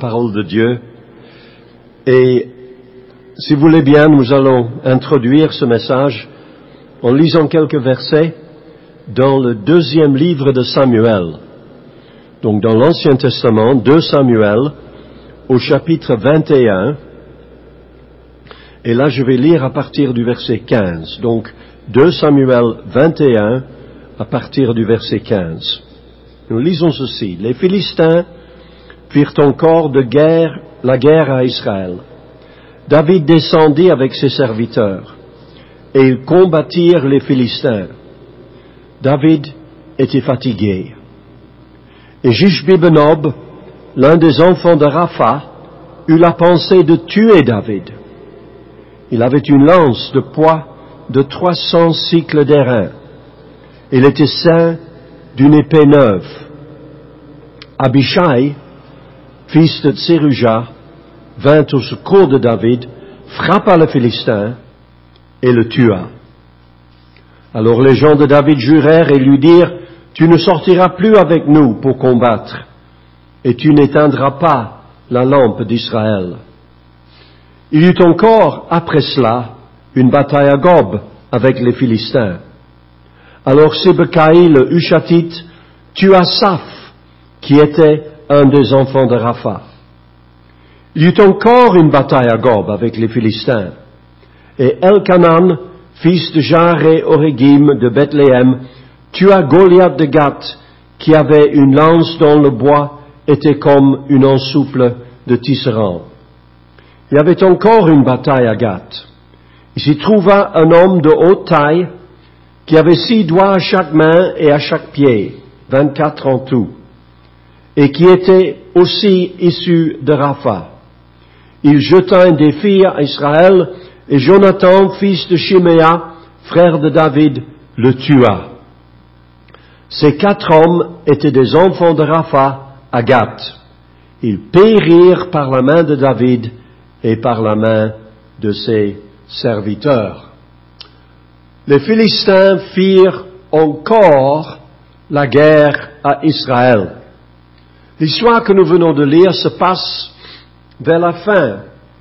parole de Dieu. Et si vous voulez bien, nous allons introduire ce message en lisant quelques versets dans le 2e livre de Samuel. Donc dans l'Ancien Testament, 2 Samuel, au chapitre 21. Et là, je vais lire à partir du verset 15. Donc 2 Samuel 21, à partir du verset 15. Nous lisons ceci. Les Philistins firent encore la guerre à Israël. David descendit avec ses serviteurs, et ils combattirent les Philistins. David était fatigué. Et Jishbi-Benob, l'un des enfants de Rapha, eut la pensée de tuer David. Il avait une lance de poids de 300 cycles d'airain. Il était ceint d'une épée neuve. Abishai, fils de Tseruja, vint au secours de David, frappa le Philistin et le tua. Alors les gens de David jurèrent et lui dirent, « Tu ne sortiras plus avec nous pour combattre, et tu n'éteindras pas la lampe d'Israël. » Il y eut encore, après cela, une bataille à Gob avec les Philistins. Alors Sibekai le Hushatite tua Saph, qui était un des enfants de Rapha. Il y eut encore une bataille à Gob avec les Philistins. Et Elkanan, fils de Jaré-Oregim de Bethléem, tua Goliath de Gath, qui avait une lance dont le bois était comme une ensouple de tisserand. Il y avait encore une bataille à Gath. Il s'y trouva un homme de haute taille, qui avait 6 doigts à chaque main et à chaque pied, 24 en tout, et qui était aussi issu de Rapha. Il jeta un défi à Israël, et Jonathan, fils de Shiméa, frère de David, le tua. Ces 4 hommes étaient des enfants de Rapha à Gath. Ils périrent par la main de David et par la main de ses serviteurs. Les Philistins firent encore la guerre à Israël. L'histoire que nous venons de lire se passe vers la fin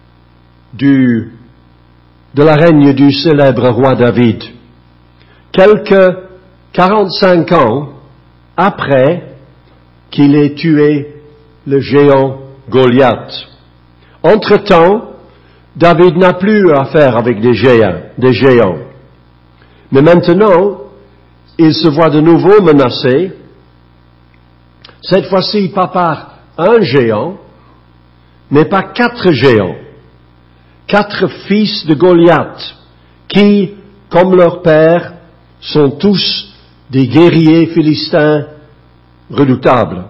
de la règne du célèbre roi David. Quelques 45 ans après qu'il ait tué le géant Goliath. Entre-temps, David n'a plus affaire avec des géants. Mais maintenant, il se voit de nouveau menacé, cette fois-ci pas par un géant, mais par 4 géants, 4 fils de Goliath, qui, comme leur père, sont tous des guerriers philistins redoutables.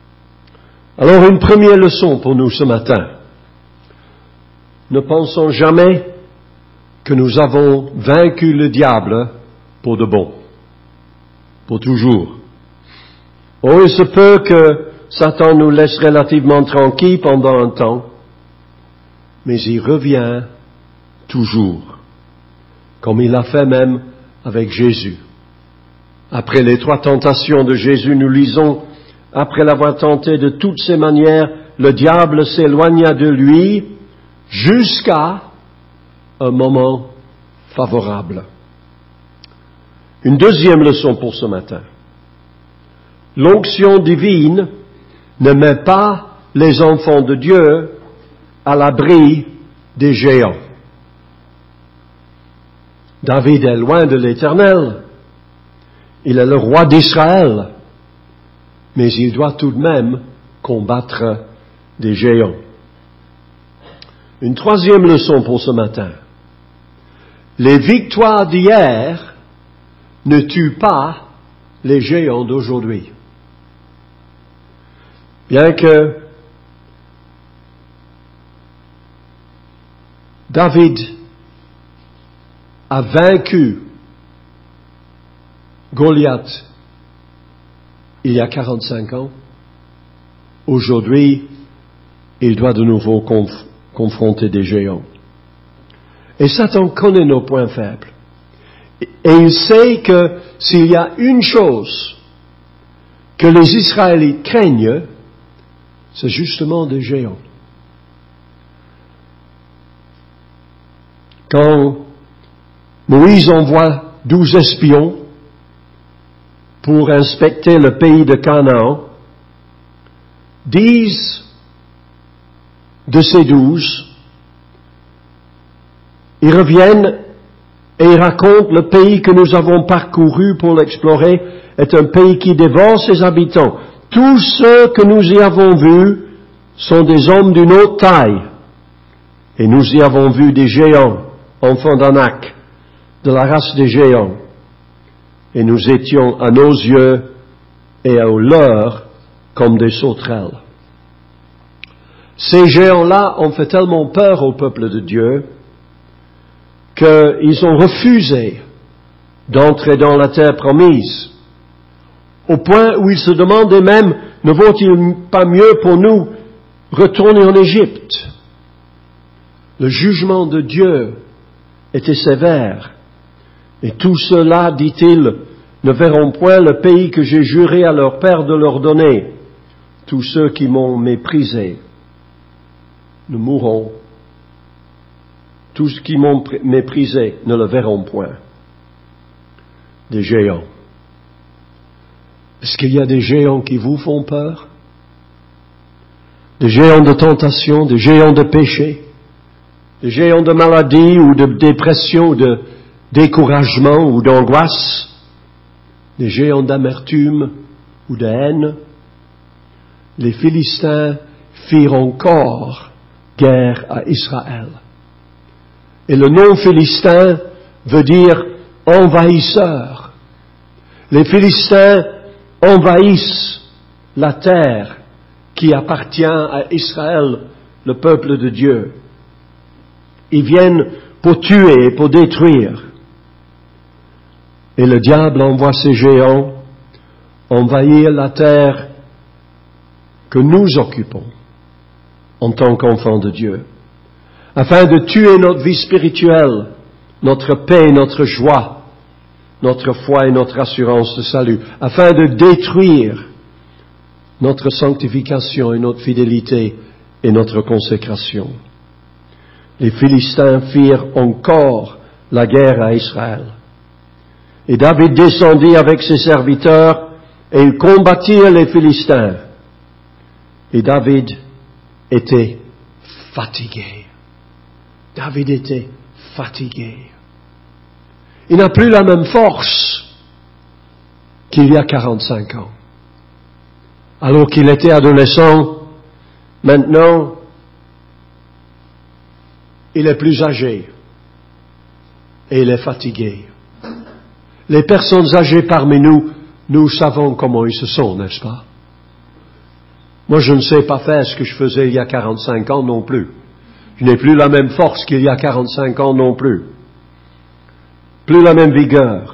Alors une première leçon pour nous ce matin. Ne pensons jamais que nous avons vaincu le diable pour de bon, pour toujours. Oh, il se peut que Satan nous laisse relativement tranquilles pendant un temps, mais il revient toujours, comme il l'a fait même avec Jésus. Après les 3 tentations de Jésus, nous lisons, après l'avoir tenté de toutes ses manières, le diable s'éloigna de lui jusqu'à un moment favorable. Une deuxième leçon pour ce matin. L'onction divine ne met pas les enfants de Dieu à l'abri des géants. David est loin de l'Éternel. Il est le roi d'Israël. Mais il doit tout de même combattre des géants. Une troisième leçon pour ce matin. Les victoires d'hier ne tuent pas les géants d'aujourd'hui. Bien que David a vaincu Goliath il y a 45 ans, aujourd'hui, il doit de nouveau confronter des géants. Et Satan connaît nos points faibles. Et il sait que s'il y a une chose que les Israélites craignent, C'est justement des géants. Quand Moïse envoie 12 espions pour inspecter le pays de Canaan, 10 de ces 12, ils reviennent et ils racontent le pays que nous avons parcouru pour l'explorer est un pays qui dévore ses habitants. Tous ceux que nous y avons vus sont des hommes d'une haute taille. Et nous y avons vu des géants, enfants d'Anak, de la race des géants. Et nous étions à nos yeux et à leurs comme des sauterelles. Ces géants-là ont fait tellement peur au peuple de Dieu qu'ils ont refusé d'entrer dans la terre promise, au point où ils se demandaient même, ne vaut-il pas mieux pour nous retourner en Égypte? Le jugement de Dieu était sévère, et tous ceux-là, dit-il, ne verront point le pays que j'ai juré à leur père de leur donner. Tous ceux qui m'ont méprisé ne mourront. Tous ceux qui m'ont méprisé ne le verront point. Des géants. Est-ce qu'il y a des géants qui vous font peur? Des géants de tentation, des géants de péché, des géants de maladie ou de dépression, ou de découragement ou d'angoisse, des géants d'amertume ou de haine. Les Philistins firent encore guerre à Israël. Et le nom Philistin veut dire envahisseur. Les Philistins envahissent la terre qui appartient à Israël, le peuple de Dieu. Ils viennent pour tuer et pour détruire. Et le diable envoie ses géants envahir la terre que nous occupons en tant qu'enfants de Dieu, afin de tuer notre vie spirituelle, notre paix, notre joie, notre foi et notre assurance de salut, afin de détruire notre sanctification et notre fidélité et notre consécration. Les Philistins firent encore la guerre à Israël. Et David descendit avec ses serviteurs et ils combattirent les Philistins. Et David était fatigué. David était fatigué. Il n'a plus la même force qu'il y a 45 ans. Alors qu'il était adolescent, maintenant, il est plus âgé et il est fatigué. Les personnes âgées parmi nous, nous savons comment ils se sont, n'est-ce pas? Moi, je ne sais pas faire ce que je faisais il y a 45 ans non plus. Je n'ai plus la même force qu'il y a 45 ans non plus. Plus la même vigueur.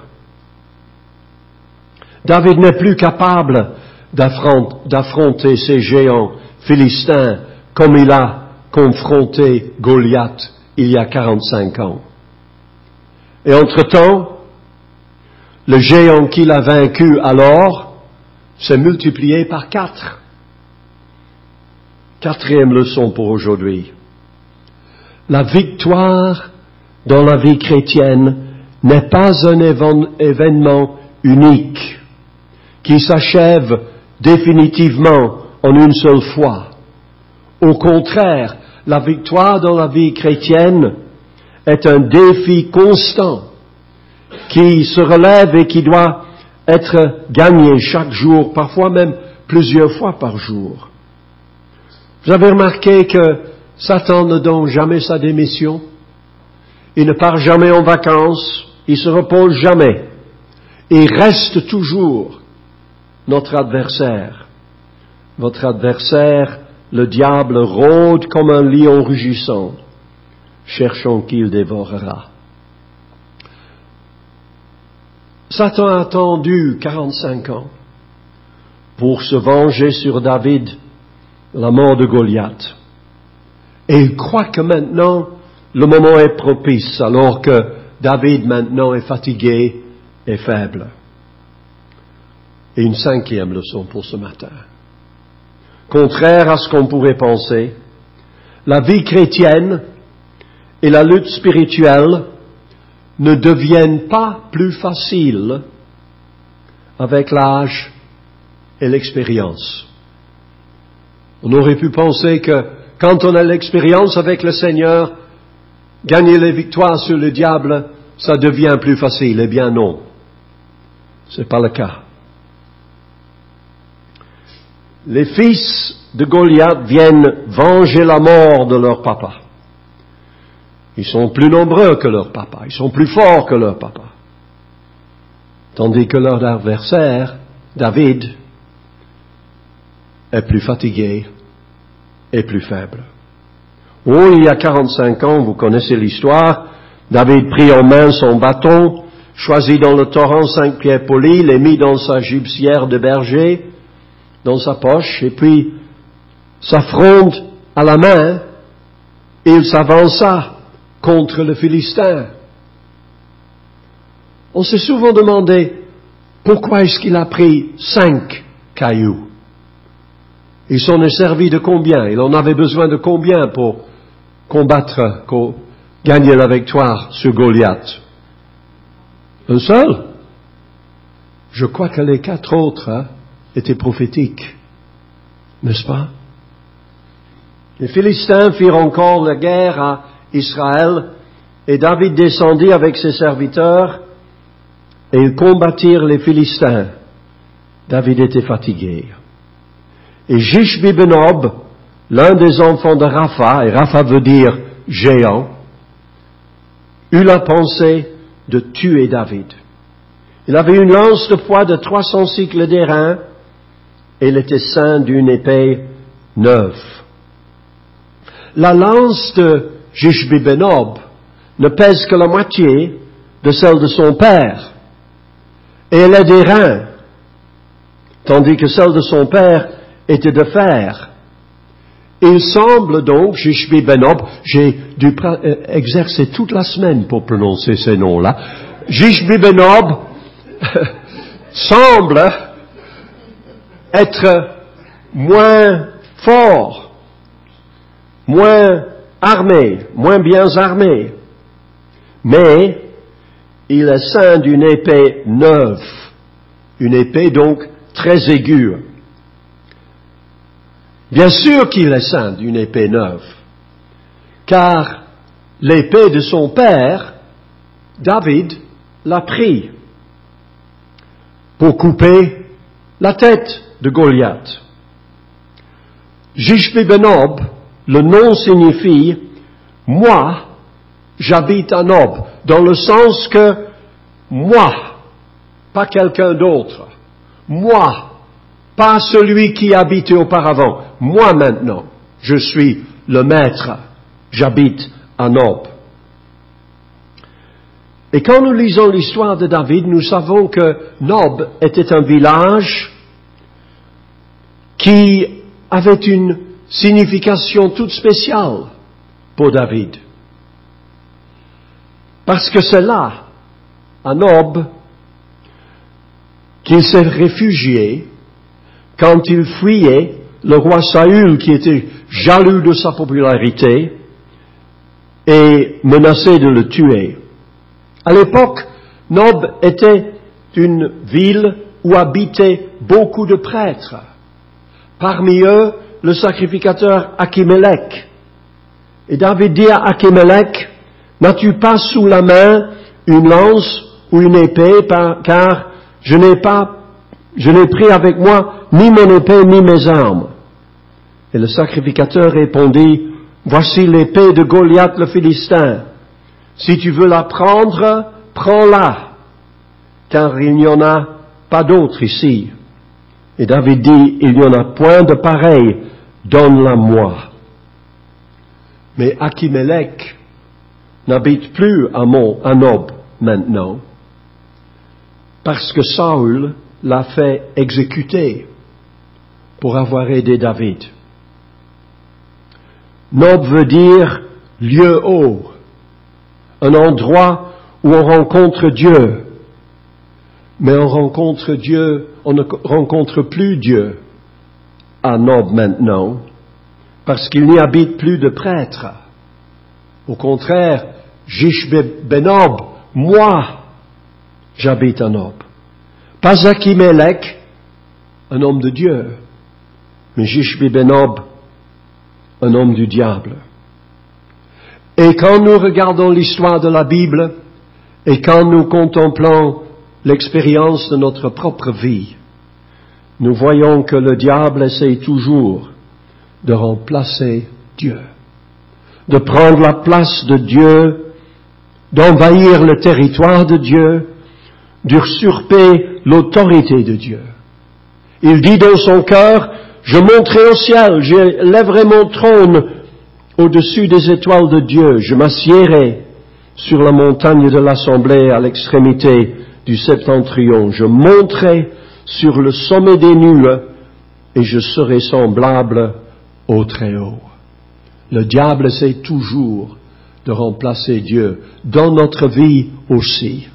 David n'est plus capable d'affronter ces géants philistins comme il a confronté Goliath il y a 45 ans. Et entre-temps, le géant qu'il a vaincu alors s'est multiplié par 4. Quatrième leçon pour aujourd'hui. La victoire dans la vie chrétienne n'est pas un événement unique qui s'achève définitivement en une seule fois. Au contraire, la victoire dans la vie chrétienne est un défi constant qui se relève et qui doit être gagné chaque jour, parfois même plusieurs fois par jour. Vous avez remarqué que Satan ne donne jamais sa démission, il ne part jamais en vacances, il se repose jamais, il reste toujours notre adversaire. Votre adversaire, le diable, rôde comme un lion rugissant, cherchant qui il dévorera. Satan a attendu 45 ans pour se venger sur David, la mort de Goliath. Et il croit que maintenant, le moment est propice, alors que David maintenant est fatigué et faible. Et une 5e leçon pour ce matin. contraire à ce qu'on pourrait penser, la vie chrétienne et la lutte spirituelle ne deviennent pas plus faciles avec l'âge et l'expérience. On aurait pu penser que quand on a l'expérience avec le Seigneur, gagner les victoires sur le diable, ça devient plus facile. Eh bien non, c'est pas le cas. Les fils de Goliath viennent venger la mort de leur papa. Ils sont plus nombreux que leur papa, ils sont plus forts que leur papa. Tandis que leur adversaire, David, est plus fatigué et plus faible. Oh, il y a 45 ans, vous connaissez l'histoire, David prit en main son bâton, choisit dans le torrent 5 pierres polies, les mit dans sa gibecière de berger, dans sa poche, et puis sa fronde à la main, il s'avança contre le Philistin. On s'est souvent demandé pourquoi est-ce qu'il a pris 5 cailloux. Il s'en est servi de combien? Il en avait besoin de combien pour combattre, gagner la victoire sur Goliath? Un seul? Je crois que les 4 autres étaient prophétiques, n'est-ce pas? Les Philistins firent encore la guerre à Israël, et David descendit avec ses serviteurs, et ils combattirent les Philistins. David était fatigué. Et Jishbi-Benob, l'un des enfants de Rapha, et Rapha veut dire géant, eut la pensée de tuer David. Il avait une lance de poids de 300 cycles d'airain, et il était ceint d'une épée neuve. La lance de Jishbi-Benob ne pèse que la moitié de celle de son père, et elle est d'airain, tandis que celle de son père était de fer. Il semble donc, Jishbi-Benob, j'ai dû exercer toute la semaine pour prononcer ces noms-là, Jishbi-Benob semble être moins fort, moins armé, moins bien armé, mais il est ceint d'une épée neuve, une épée donc très aiguë. Bien sûr qu'il est ceint d'une épée neuve, car l'épée de son père, David, l'a pris pour couper la tête de Goliath. Jishbi-Benob, le nom signifie « moi, j'habite à Nob », dans le sens que moi, pas quelqu'un d'autre, moi, pas celui qui habitait auparavant, moi maintenant, je suis le maître, j'habite à Nob. Et quand nous lisons l'histoire de David, nous savons que Nob était un village qui avait une signification toute spéciale pour David. Parce que c'est là, à Nob, qu'il s'est réfugié quand il fuyait le roi Saül, qui était jaloux de sa popularité et menacé de le tuer. À l'époque, Nob était une ville où habitaient beaucoup de prêtres. Parmi eux, le sacrificateur Achimélec. Et David dit à Achimélec, « N'as-tu pas sous la main une lance ou une épée, car je n'ai pris avec moi ni mon épée ni mes armes. » Et le sacrificateur répondit, « Voici l'épée de Goliath le Philistin. Si tu veux la prendre, prends-la, car il n'y en a pas d'autre ici. » Et David dit, « Il n'y en a point de pareil, donne-la-moi. » Mais Achimélec n'habite plus à Nob maintenant, parce que Saül l'a fait exécuter pour avoir aidé David. Nob veut dire lieu haut, un endroit où on rencontre Dieu. Mais on ne rencontre plus Dieu à Nob maintenant, parce qu'il n'y habite plus de prêtres. Au contraire, Jish-Benob, moi, j'habite à Nob. Pas Achimélec, un homme de Dieu, mais Jish-Benob, un homme du diable. Et quand nous regardons l'histoire de la Bible, et quand nous contemplons l'expérience de notre propre vie, nous voyons que le diable essaie toujours de remplacer Dieu, de prendre la place de Dieu, d'envahir le territoire de Dieu, d'usurper l'autorité de Dieu. Il dit dans son cœur, je monterai au ciel, je lèverai mon trône au-dessus des étoiles de Dieu, je m'assiérai sur la montagne de l'assemblée à l'extrémité du septentrion, je monterai sur le sommet des nues et je serai semblable au Très-Haut. Le diable essaie toujours de remplacer Dieu, dans notre vie aussi.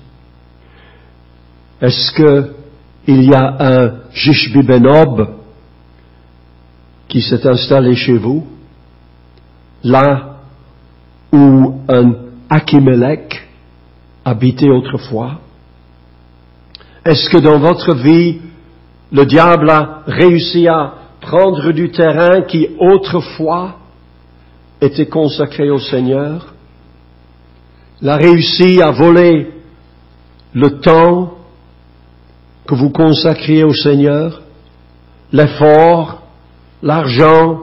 Est-ce qu'il y a un Jish-Benob qui s'est installé chez vous, là où un Achimélec habitait autrefois? Est-ce que dans votre vie, le diable a réussi à prendre du terrain qui autrefois était consacré au Seigneur? Il a réussi à voler le temps que vous consacriez au Seigneur, l'effort, l'argent,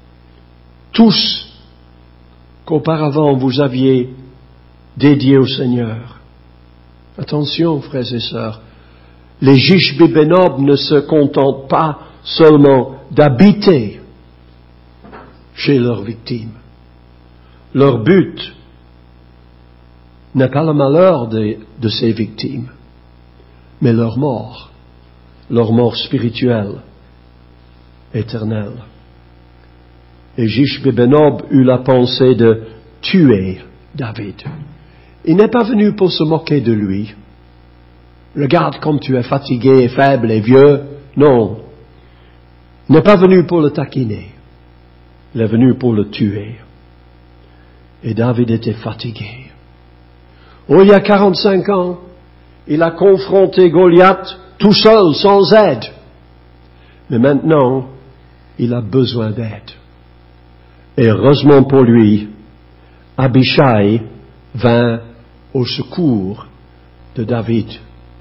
tous qu'auparavant vous aviez dédiés au Seigneur. Attention, frères et sœurs, les Jish-Benob ne se contentent pas seulement d'habiter chez leurs victimes. Leur but n'est pas le malheur de ces victimes, mais leur mort spirituelle, éternelle. Et Jish-Benob eut la pensée de tuer David. Il n'est pas venu pour se moquer de lui. Regarde comme tu es fatigué et faible et vieux. Non. Il n'est pas venu pour le taquiner. Il est venu pour le tuer. Et David était fatigué. Oh, il y a 45 ans, il a confronté Goliath tout seul, sans aide. Mais maintenant, il a besoin d'aide. Et heureusement pour lui, Abishai vint au secours de David.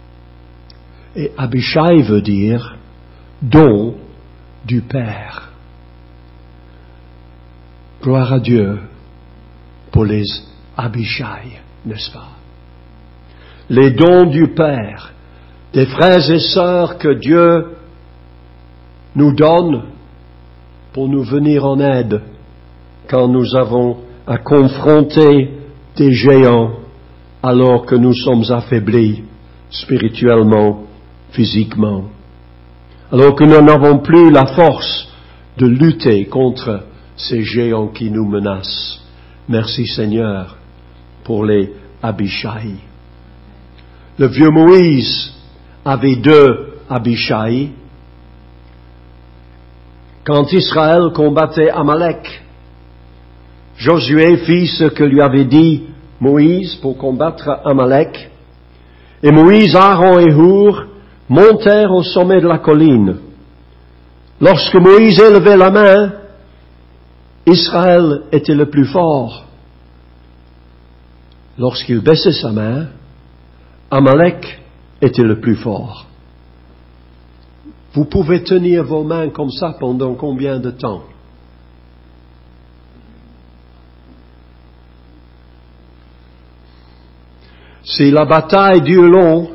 Et Abishai veut dire don du Père. Gloire à Dieu pour les Abishai, n'est-ce pas? Les dons du Père, des frères et sœurs que Dieu nous donne pour nous venir en aide quand nous avons à confronter des géants alors que nous sommes affaiblis spirituellement, physiquement, alors que nous n'avons plus la force de lutter contre ces géants qui nous menacent. Merci Seigneur pour les Abishai. Le vieux Moïse avait 2 Abishai. Quand Israël combattait Amalek, Josué fit ce que lui avait dit Moïse pour combattre Amalek. Et Moïse, Aaron et Hur montèrent au sommet de la colline. Lorsque Moïse élevait la main, Israël était le plus fort. Lorsqu'il baissait sa main, Amalek était le plus fort. Vous pouvez tenir vos mains comme ça pendant combien de temps? Si la bataille dure long,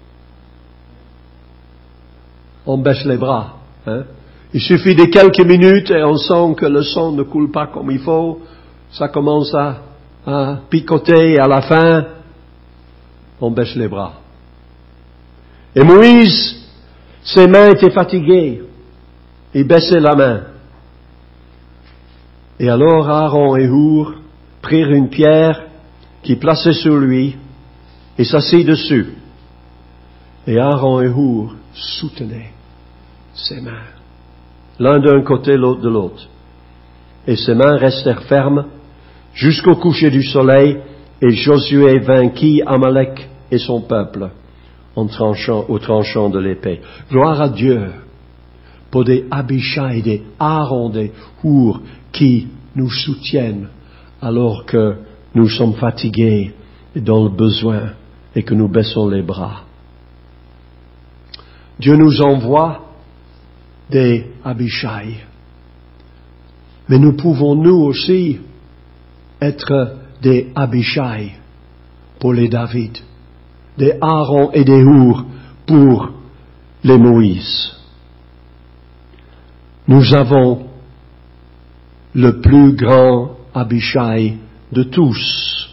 on baisse les bras. Il suffit de quelques minutes et on sent que le sang ne coule pas comme il faut. Ça commence à picoter et à la fin, on baisse les bras. Et Moïse, ses mains étaient fatiguées. Il baissait la main. Et alors Aaron et Hur prirent une pierre qu'ils plaçaient sur lui et s'assit dessus. Et Aaron et Hur soutenaient ses mains. l'un d'un côté, l'autre de l'autre. Et ses mains restèrent fermes jusqu'au coucher du soleil, et Josué vainquit Amalek et son peuple au tranchant de l'épée. Gloire à Dieu pour des Abishai, des Aaron, des Hur qui nous soutiennent alors que nous sommes fatigués et dans le besoin et que nous baissons les bras. Dieu nous envoie des Abishai. Mais nous pouvons nous aussi être des Abishai pour les David, des Aaron et des Hur pour les Moïse. Nous avons le plus grand Abishai de tous.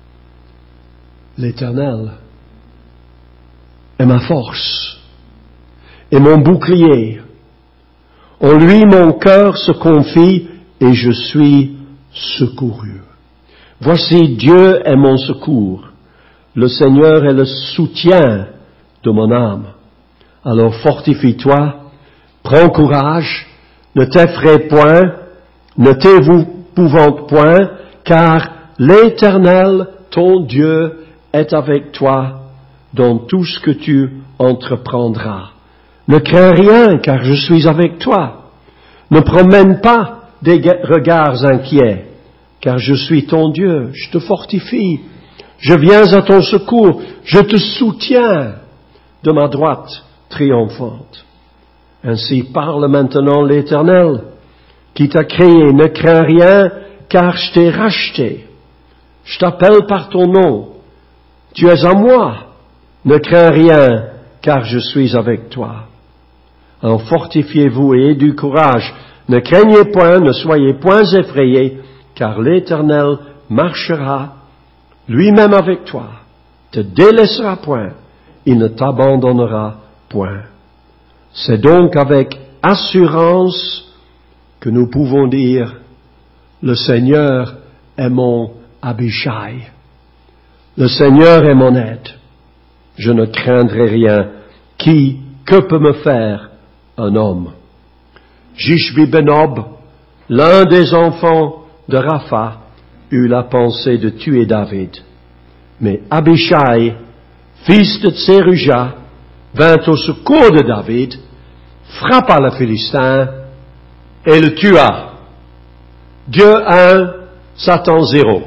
L'Éternel est ma force et mon bouclier. En lui mon cœur se confie et je suis secouru. Voici Dieu est mon secours. Le Seigneur est le soutien de mon âme. Alors fortifie-toi, prends courage, ne t'effraie point, ne t'épouvante point, car l'Éternel, ton Dieu, est avec toi dans tout ce que tu entreprendras. Ne crains rien, car je suis avec toi. Ne promène pas des regards inquiets, car je suis ton Dieu, je te fortifie, je viens à ton secours, je te soutiens de ma droite triomphante. Ainsi parle maintenant l'Éternel, qui t'a créé, ne crains rien, car je t'ai racheté. Je t'appelle par ton nom, tu es à moi, ne crains rien, car je suis avec toi. Alors fortifiez-vous et ayez du courage, ne craignez point, ne soyez point effrayés, car l'Éternel marchera lui-même avec toi, te délaissera point, il ne t'abandonnera point. C'est donc avec assurance que nous pouvons dire, le Seigneur est mon Abishai, le Seigneur est mon aide, je ne craindrai rien. Que peut me faire un homme? Jishbi Benob, l'un des enfants de Rapha, eut la pensée de tuer David. Mais Abishai, fils de Tseruja, vint au secours de David, frappa le Philistin et le tua. Dieu 1, Satan 0.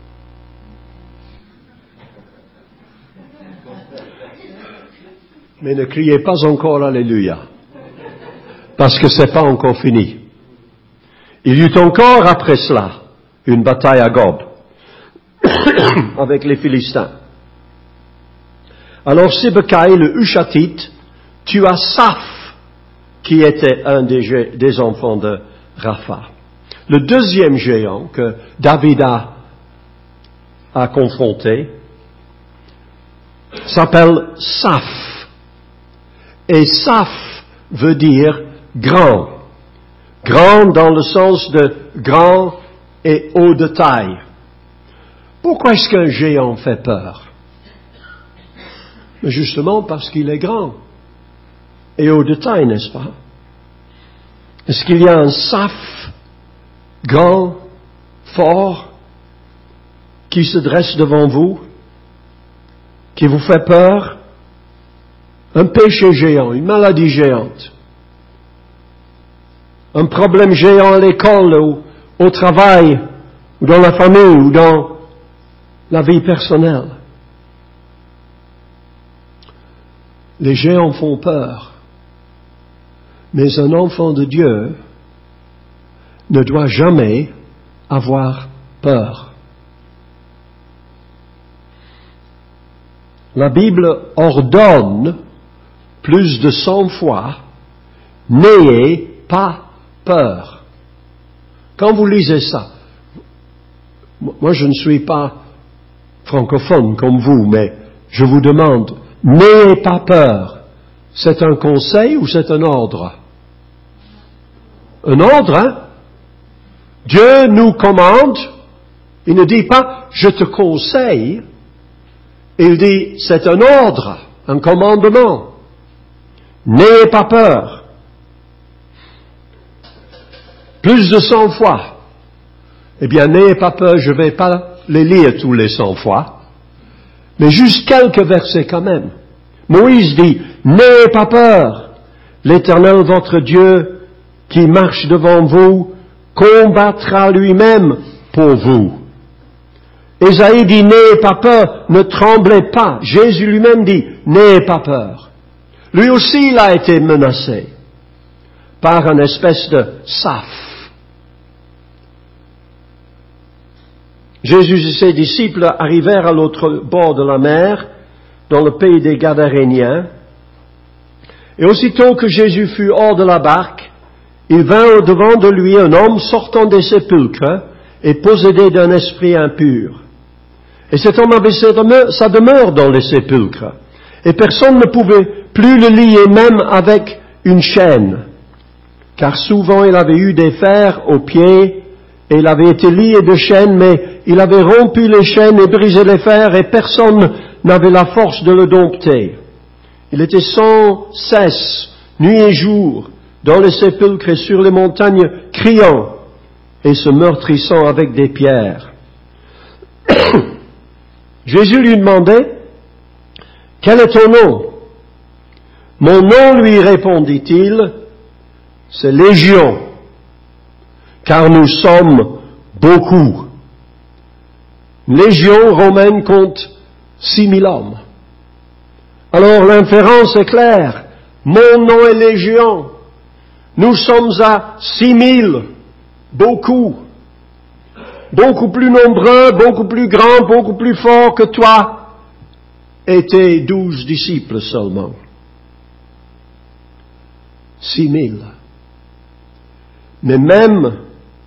Mais ne criez pas encore Alléluia, parce que c'est pas encore fini. Il y eut encore après cela une bataille à Gob avec les Philistins. Alors Sibekai le Hushatite tua Saph, qui était un des enfants de Rapha. Le deuxième géant que David a confronté s'appelle Saph. Et Saph veut dire grand. Grand dans le sens de grand et haut de taille. Pourquoi est-ce qu'un géant fait peur? Mais justement parce qu'il est grand et haut de taille, n'est-ce pas? Est-ce qu'il y a un Saph grand, fort, qui se dresse devant vous, qui vous fait peur? Un péché géant, une maladie géante, un problème géant à l'école ou au travail, ou dans la famille, ou dans la vie personnelle. Les géants font peur, mais un enfant de Dieu ne doit jamais avoir peur. La Bible ordonne plus de 100 fois, n'ayez pas peur. Quand vous lisez ça, moi je ne suis pas francophone comme vous, mais je vous demande, n'ayez pas peur. C'est un conseil ou c'est un ordre? Un ordre, hein? Dieu nous commande, il ne dit pas, je te conseille, il dit, c'est un ordre, un commandement. N'ayez pas peur. plus de 100 fois. Eh bien, n'ayez pas peur, je ne vais pas les lire tous les 100 fois, mais juste quelques versets quand même. Moïse dit, n'ayez pas peur, l'Éternel votre Dieu qui marche devant vous combattra lui-même pour vous. Ésaïe dit, n'ayez pas peur, ne tremblez pas. Jésus lui-même dit, n'ayez pas peur. Lui aussi, il a été menacé par une espèce de saphe. Jésus et ses disciples arrivèrent à l'autre bord de la mer, dans le pays des Gadaréniens, et aussitôt que Jésus fut hors de la barque, il vint au-devant de lui un homme sortant des sépulcres et possédé d'un esprit impur. Et cet homme avait sa demeure dans les sépulcres, et personne ne pouvait plus le lier même avec une chaîne, car souvent il avait eu des fers aux pieds, et il avait été lié de chaînes, mais il avait rompu les chaînes et brisé les fers, et personne n'avait la force de le dompter. Il était sans cesse, nuit et jour, dans les sépulcres et sur les montagnes, criant et se meurtrissant avec des pierres. Jésus lui demandait, « Quel est ton nom ?» « Mon nom, lui répondit-il, c'est Légion, car nous sommes beaucoup. » Une légion romaine compte 6000 hommes. Alors l'inférence est claire. Mon nom est Légion. Nous sommes à 6000. Beaucoup. Beaucoup plus nombreux, beaucoup plus grands, beaucoup plus forts que toi. Et tes 12 disciples seulement. 6000. Mais même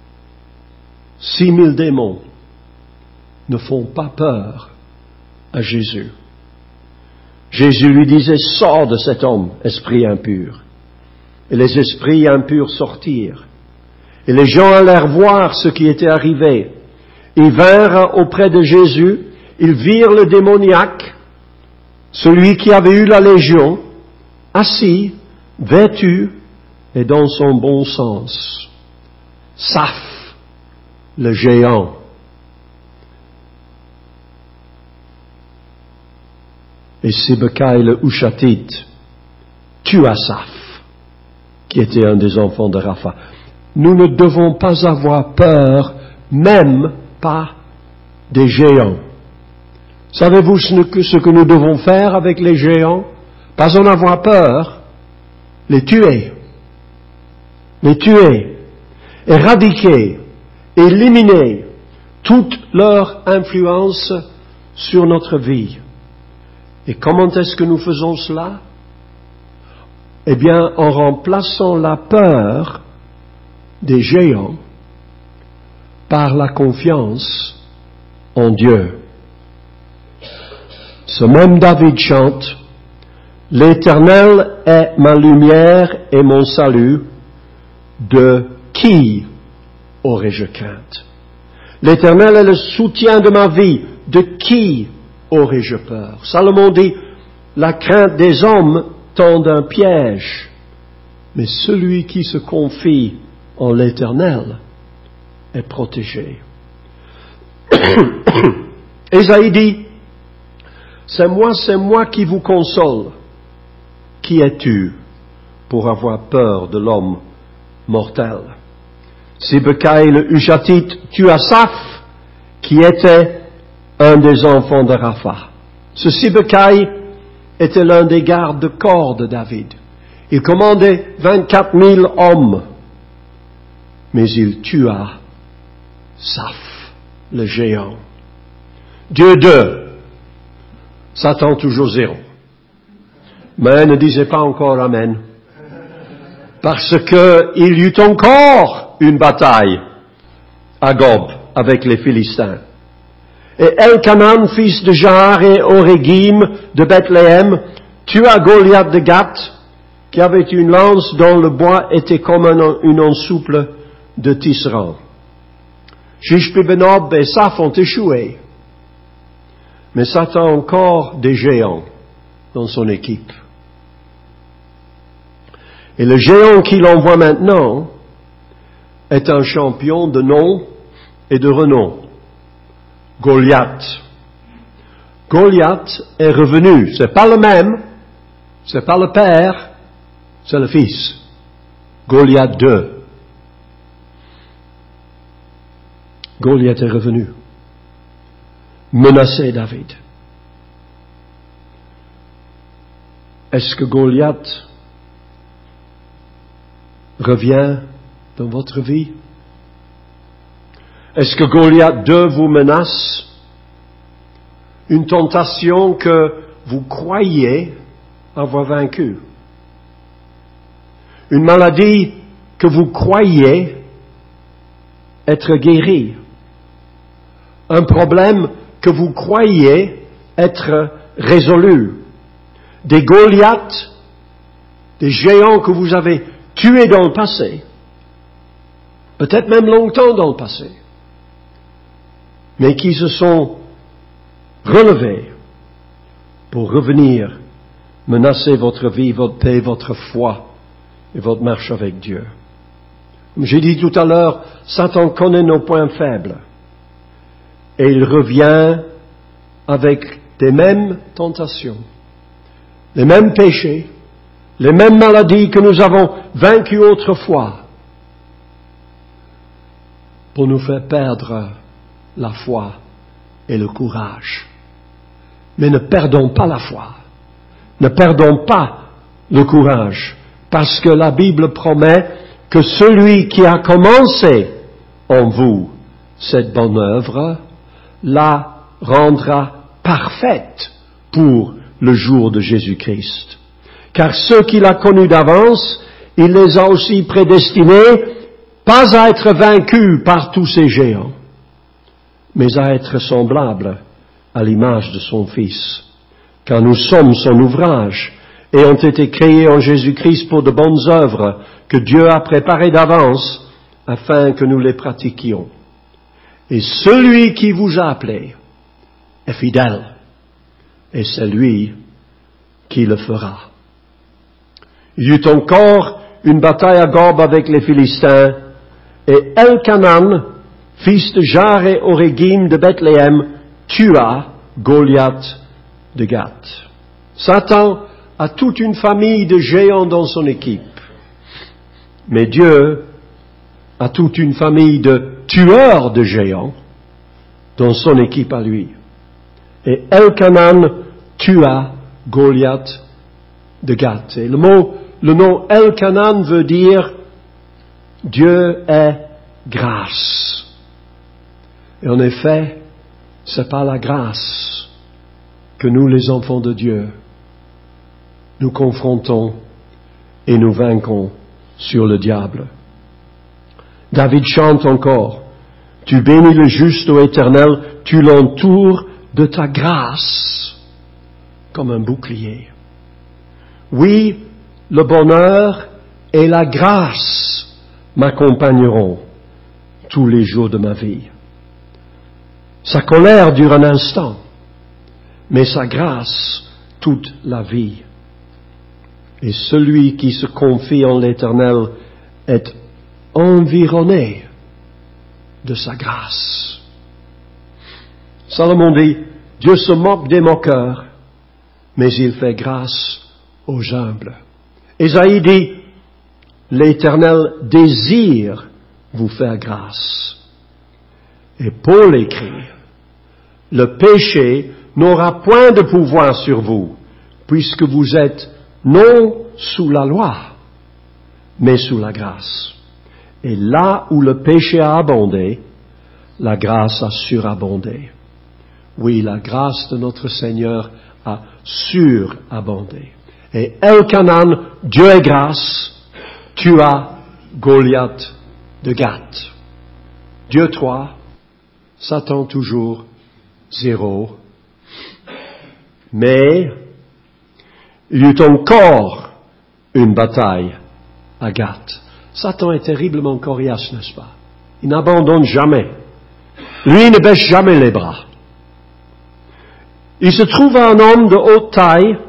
6000 démons ne font pas peur à Jésus. Jésus lui disait, sors de cet homme, esprit impur. Et les esprits impurs sortirent. Et les gens allèrent voir ce qui était arrivé. Ils vinrent auprès de Jésus, ils virent le démoniaque, celui qui avait eu la légion, assis, vêtu et dans son bon sens. Saphe, le géant. Et Sibekai le Hushatite tua Saphe, qui était un des enfants de Rapha. Nous ne devons pas avoir peur, même pas des géants. Savez-vous ce que nous devons faire avec les géants? Pas en avoir peur, les tuer, éradiquer, éliminer toute leur influence sur notre vie. Et comment est-ce que nous faisons cela? Eh bien, en remplaçant la peur des géants par la confiance en Dieu. Ce même David chante, « L'Éternel est ma lumière et mon salut, de qui aurais-je crainte? L'Éternel est le soutien de ma vie, de qui aurais-je peur? » Salomon dit, la crainte des hommes tend un piège, mais celui qui se confie en l'Éternel est protégé. Ésaïe dit, c'est moi qui vous console. Qui es-tu pour avoir peur de l'homme mortel? Sibekai le Hushatite tua Saphe, qui était un des enfants de Rapha. Ce Sibekai était l'un des gardes de corps de David. Il commandait 24 000 hommes, mais il tua Saphe, le géant. Dieu 2, Satan toujours 0. Mais ne disait pas encore Amen. Parce que il y eut encore une bataille à Gob avec les Philistins. Et Elkanan, fils de Jahar et Orégim de Bethléem, tua Goliath de Gath, qui avait une lance dont le bois était comme une ensouple de tisserand. Shishpi-Benob et Saph ont échoué. Mais Satan a encore des géants dans son équipe. Et le géant qu'il envoie maintenant est un champion de nom et de renom. Goliath. Goliath est revenu. C'est pas le même, c'est pas le père, c'est le fils. Goliath 2. Goliath est revenu, menacer David. Est-ce que Goliath revient dans votre vie? Est-ce que Goliath 2 vous menace? Une tentation que vous croyez avoir vaincue. Une maladie que vous croyez être guérie. Un problème que vous croyez être résolu. Des Goliaths, des géants que vous avez tués dans le passé, peut-être même longtemps dans le passé, mais qui se sont relevés pour revenir menacer votre vie, votre paix, votre foi et votre marche avec Dieu. Comme j'ai dit tout à l'heure, Satan connaît nos points faibles et il revient avec des mêmes tentations, les mêmes péchés, les mêmes maladies que nous avons vaincues autrefois pour nous faire perdre la foi et le courage. Mais ne perdons pas la foi, ne perdons pas le courage, parce que la Bible promet que celui qui a commencé en vous cette bonne œuvre la rendra parfaite pour le jour de Jésus-Christ. Car ceux qu'il a connus d'avance, il les a aussi prédestinés, pas à être vaincus par tous ces géants, mais à être semblables à l'image de son Fils. Car nous sommes son ouvrage et ont été créés en Jésus-Christ pour de bonnes œuvres que Dieu a préparées d'avance afin que nous les pratiquions. Et celui qui vous a appelé est fidèle, et c'est lui qui le fera. Il y eut encore une bataille à Gob avec les Philistins, et Elkanan, fils de Jaré Orégim de Bethléem, tua Goliath de Gath. Satan a toute une famille de géants dans son équipe, mais Dieu a toute une famille de tueurs de géants dans son équipe à lui. Et Elkanan tua Goliath de Gath. Et le nom Elkanan veut dire Dieu est grâce. Et en effet, c'est par la grâce que nous, les enfants de Dieu, nous confrontons et nous vainquons sur le diable. David chante encore, tu bénis le juste ô Éternel, tu l'entoures de ta grâce comme un bouclier. Oui, le bonheur et la grâce m'accompagneront tous les jours de ma vie. Sa colère dure un instant, mais sa grâce toute la vie. Et celui qui se confie en l'Éternel est environné de sa grâce. Salomon dit, Dieu se moque des moqueurs, mais il fait grâce aux humbles. Ésaïe dit, l'Éternel désire vous faire grâce. Et Paul écrit, le péché n'aura point de pouvoir sur vous, puisque vous êtes non sous la loi, mais sous la grâce. Et là où le péché a abondé, la grâce a surabondé. Oui, la grâce de notre Seigneur a surabondé. Et Elkanan, Dieu est grâce, tua Goliath de Gath. Dieu 3, Satan toujours 0. Mais il y eut encore une bataille à Gath. Satan est terriblement coriace, n'est-ce pas? Il n'abandonne jamais. Lui ne baisse jamais les bras. Il se trouva un homme de haute taille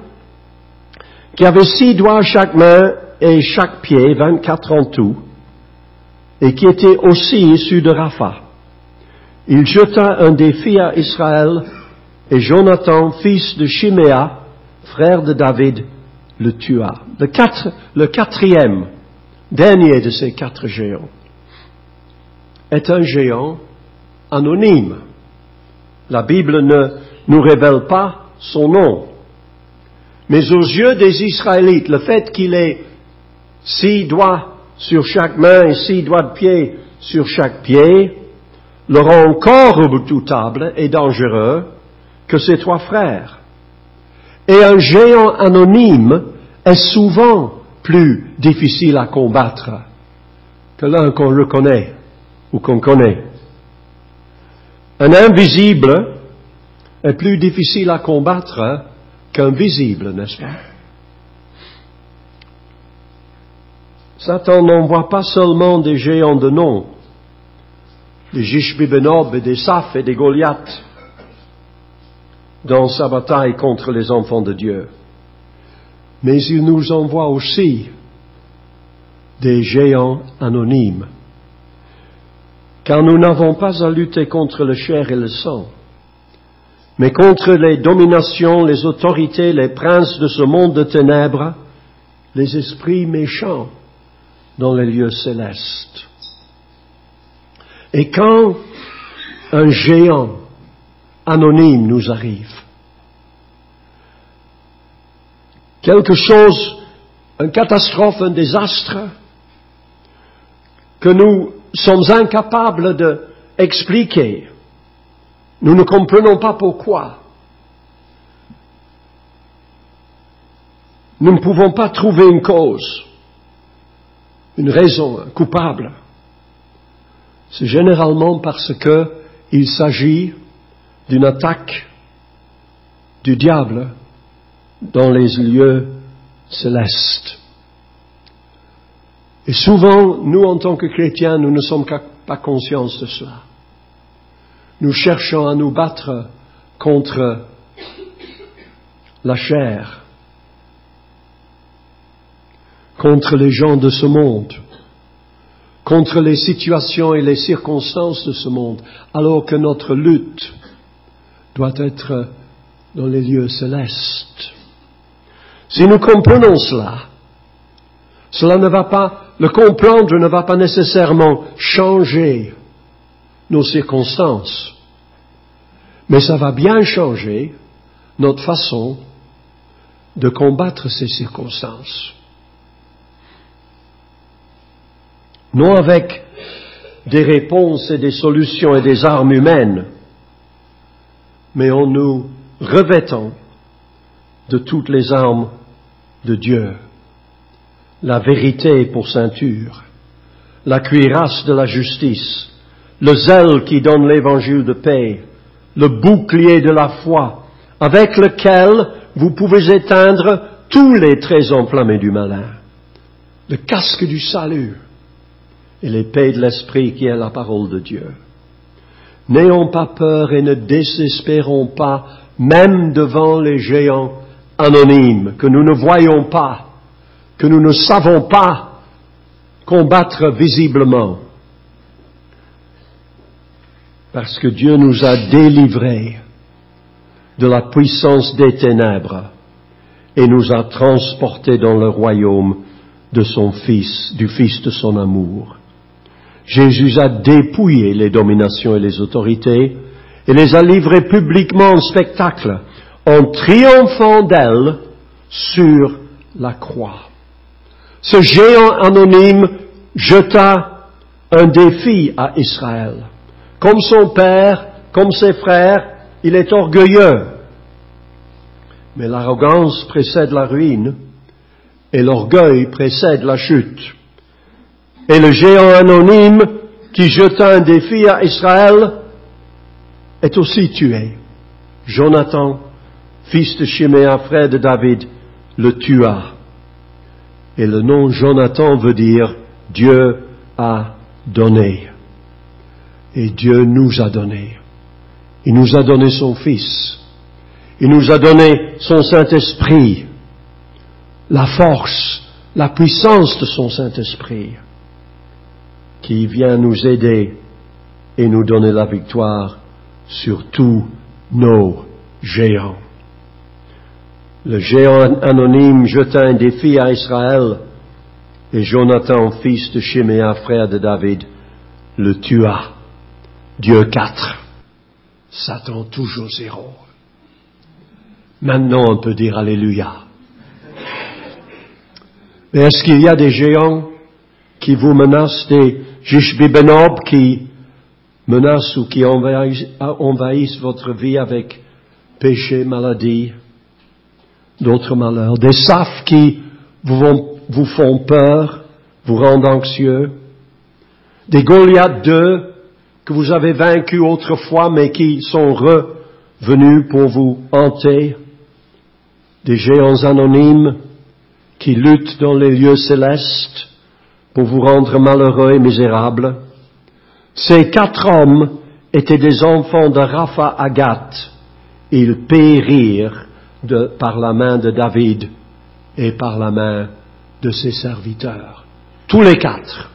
qui avait 6 doigts à chaque main et chaque pied, 24 en tout. et qui était aussi issu de Rapha. Il jeta un défi à Israël, et Jonathan, fils de Chiméa, frère de David, le tua. Le quatrième, dernier de ces 4 géants, est un géant anonyme. La Bible ne nous révèle pas son nom. Mais aux yeux des Israélites, le fait qu'il ait 6 doigts sur chaque main et 6 doigts de pied sur chaque pied, le rend encore redoutable et dangereux que ses 3 frères. Et un géant anonyme est souvent plus difficile à combattre que l'un qu'on reconnaît ou qu'on connaît. Un invisible est plus difficile à combattre qu'un visible, n'est-ce pas? Satan n'envoie pas seulement des géants de nom, des Jishbi-Benob et des Saph et des Goliath dans sa bataille contre les enfants de Dieu. Mais il nous envoie aussi des géants anonymes. Car nous n'avons pas à lutter contre le chair et le sang, mais contre les dominations, les autorités, les princes de ce monde de ténèbres, les esprits méchants dans les lieux célestes. Et quand un géant anonyme nous arrive, quelque chose, une catastrophe, un désastre, que nous sommes incapables d'expliquer, nous ne comprenons pas pourquoi, nous ne pouvons pas trouver une cause, une raison, un coupable. C'est généralement parce qu'il s'agit d'une attaque du diable dans les lieux célestes. Et souvent, nous, en tant que chrétiens, nous ne sommes pas conscients de cela. Nous cherchons à nous battre contre la chair, contre les gens de ce monde, contre les situations et les circonstances de ce monde, alors que notre lutte doit être dans les lieux célestes. Si nous comprenons cela, le comprendre ne va pas nécessairement changer nos circonstances, mais ça va bien changer notre façon de combattre ces circonstances. Non avec des réponses et des solutions et des armes humaines, mais en nous revêtant de toutes les armes de Dieu. La vérité pour ceinture, la cuirasse de la justice, le zèle qui donne l'évangile de paix, le bouclier de la foi, avec lequel vous pouvez éteindre tous les traits enflammés du malin, le casque du salut et l'épée de l'esprit qui est la parole de Dieu. N'ayons pas peur et ne désespérons pas, même devant les géants anonymes que nous ne voyons pas, que nous ne savons pas combattre visiblement. Parce que Dieu nous a délivrés de la puissance des ténèbres et nous a transportés dans le royaume de son Fils, du Fils de son amour. Jésus a dépouillé les dominations et les autorités et les a livrées publiquement en spectacle, en triomphant d'elles sur la croix. Ce géant anonyme jeta un défi à Israël. Comme son père, comme ses frères, il est orgueilleux. Mais l'arrogance précède la ruine et l'orgueil précède la chute. Et le géant anonyme qui jeta un défi à Israël est aussi tué. Jonathan, fils de Chiméa, frère de David, le tua. Et le nom Jonathan veut dire Dieu a donné. Et Dieu nous a donné. Il nous a donné son Fils. Il nous a donné son Saint-Esprit, la force, la puissance de son Saint-Esprit, qui vient nous aider et nous donner la victoire sur tous nos géants. Le géant anonyme jeta un défi à Israël et Jonathan, fils de Chiméa, frère de David, le tua. Dieu 4. Satan toujours 0. Maintenant on peut dire Alléluia. Mais est-ce qu'il y a des géants qui vous menacent, des Jishbi-Benob qui menacent ou qui envahissent votre vie avec péché, maladie, d'autres malheurs, des Saphes qui vous font peur, vous rendent anxieux, des Goliath 2 que vous avez vaincus autrefois mais qui sont revenus pour vous hanter, des géants anonymes qui luttent dans les lieux célestes pour vous rendre malheureux et misérables. Ces 4 hommes étaient des enfants de Rapha Agath. Ils périrent par la main de David et par la main de ses serviteurs. Tous les 4.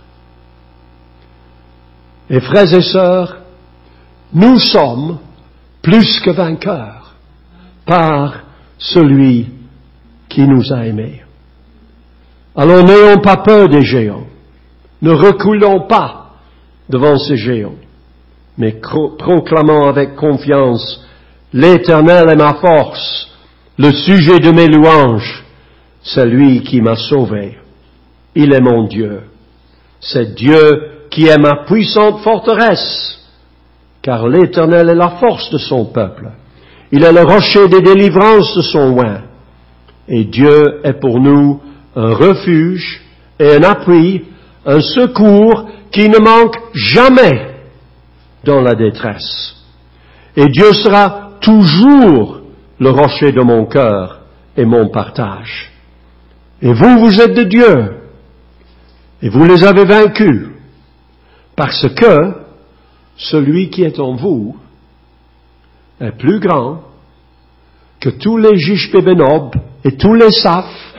Et frères et sœurs, nous sommes plus que vainqueurs par celui qui nous a aimés. Alors n'ayons pas peur des géants. Ne reculons pas devant ces géants, mais proclamons avec confiance: l'Éternel est ma force, le sujet de mes louanges, c'est lui qui m'a sauvé. Il est mon Dieu. C'est Dieu qui est ma puissante forteresse, car l'Éternel est la force de son peuple. Il est le rocher des délivrances de son oint. Et Dieu est pour nous un refuge et un appui, un secours qui ne manque jamais dans la détresse. Et Dieu sera toujours le rocher de mon cœur et mon partage. Et vous, vous êtes de Dieu. Et vous les avez vaincus. Parce que celui qui est en vous est plus grand que tous les Jishbi-Benob et tous les Saphes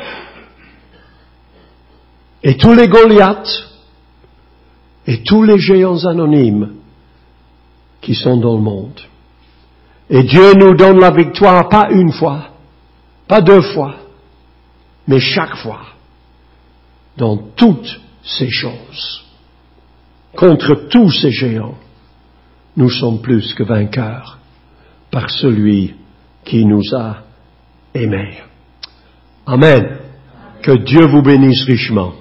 et tous les Goliaths et tous les géants anonymes qui sont dans le monde. Et Dieu nous donne la victoire pas une fois, pas 2 fois, mais chaque fois, dans toutes ces choses. Contre tous ces géants, nous sommes plus que vainqueurs par celui qui nous a aimés. Amen. Que Dieu vous bénisse richement.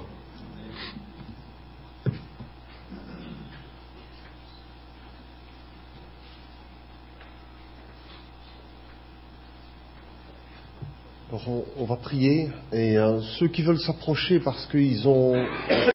Alors on va prier et ceux qui veulent s'approcher parce qu'ils ont